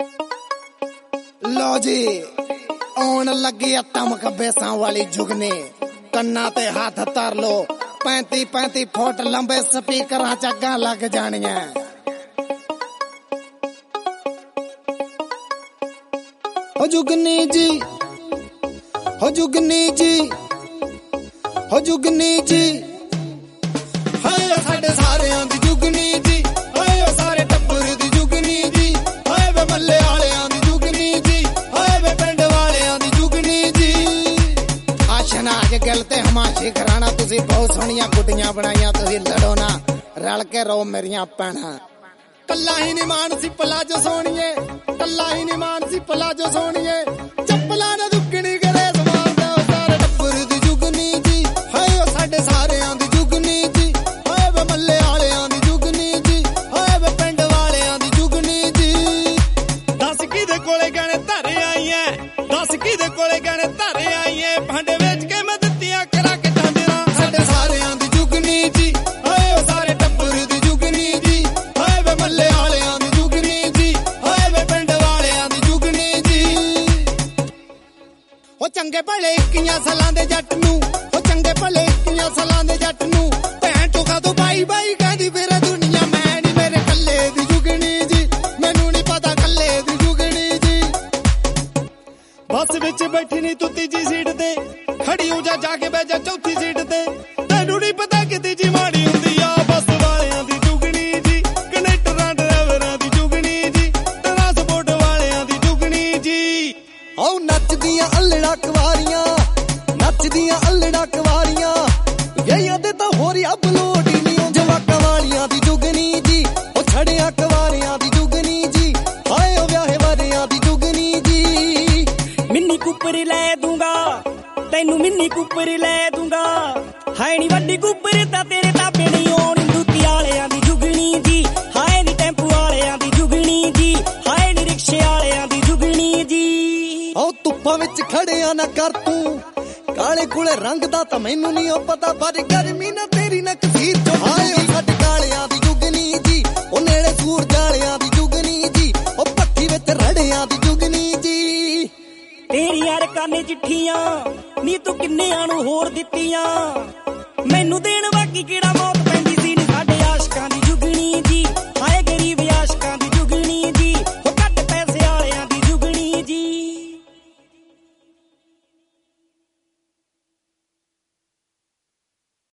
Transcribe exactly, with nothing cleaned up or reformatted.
लो जी आउण लगी आ तमक बेसां वाली जुगनी कन्ना ते हाथ धर लो पैंती पैंती फुट लंबे स्पीकर चग्गा लग जानियां। हो जुगनी जी हो जुगनी जी हो जुगनी जी हाय साडे सारियां दी जुगनी जी हाय सारे टब्बर दी जुगनी जी हाय वे मल्ले वालेयां दी जुगनी जी हाय वे पिंड वालेयां दी जुगनी जी। आशनाज गल ते हमाशी घराना तुसी बहुत सोहणियां गुड्डियां बनाइयां तुसी लड़ो ना रल के रहो मेरियां भैणां। कल्ला ही नी मान सी पलाजो सोहणिए कल्ला ही नी मान सी पलाजो सोहणिए चप्पलां ना दुगनी करे समान दा सारे टब्बर दी जुगनी जी हाय ओ साडे सारेयां दी जुगनी जी हाय वे मल्ले वालेयां दी जुगनी जी हाय वे पिंड वालेयां दी जुगनी जी। दस किदे कोले गहणे धरे आई ऐ दस किदे कोले गहणे धरे आई ऐ भांडे वेच के मैं दित्तियां करा के ढांडरा साडे सारेयां दी जुगनी जी हाय ओ सारे टब्बर दी जुगनी जी हाय वे मल्ले वालेयां दी जुगनी जी हाय वे पिंड वालेयां दी जुगनी जी। हो चंगे भले इक्कियां सालां दे जट नूं हो चंगे भले इक्कियां सालां दे जट नूं भैण चोखा तो बाई बाई कहदी फिरे दुनिया मैं नी मेरे कल्ले दी जुगनी जी मैनू नी पता कल्ले दी जुगनी जी। बस विच बैठी नी तू तीजी सीट ते खड़ी हो जा जाके बह जा चौथी सीट ते तैनू नी पता कि तीजी माड़ी हुंदी आ बस वालेयां दी जुगनी जी कनेक्टरां ड्राइवरां दी जुगनी जी ट्रांसपोर्ट वालेयां दी जुगनी जी। आओ नचदियां अल्लड़ा कवारियां नचदियां अल्लड़ा कवारियां विआहियां दे तां होर अब लोड़ ही नी जवाकां वालियां दी जुगनी जी ओ छड़ियां कवारियां दी जुगनी जी हाय ओ विआहे वारियां दी जुगनी जी। मिन्नी कुपर लै दूंगा तैनू मिन्नी कुपर लै दूंगा हाय नी वड्डी कुपर तां तेरे ताबे नहीं होनी दूती वालेयां दी जुगनी जी हाय नी टैंपू वालेयां दी जुगनी जी हाय नी रिक्शे वालेयां दी जुगनी जी। आओ धुप्पां विच खड़िया ना कर तू काले कुले रंग दा तां मैनू नी ओ पता पर गर्मी ना तेरी ना कसीर चो हाय ओ साडे कालियां दी जुगनी जी ओ नेड़े सूरज वालेयां दी जुगनी जी ओ पट्टी विच रड़ियां दी जुगनी जी। तेरियां रकाने चिट्ठियां नी तू किन्नियां नूं होर दित्तियां मैनू देण बाकी किहड़ा मौत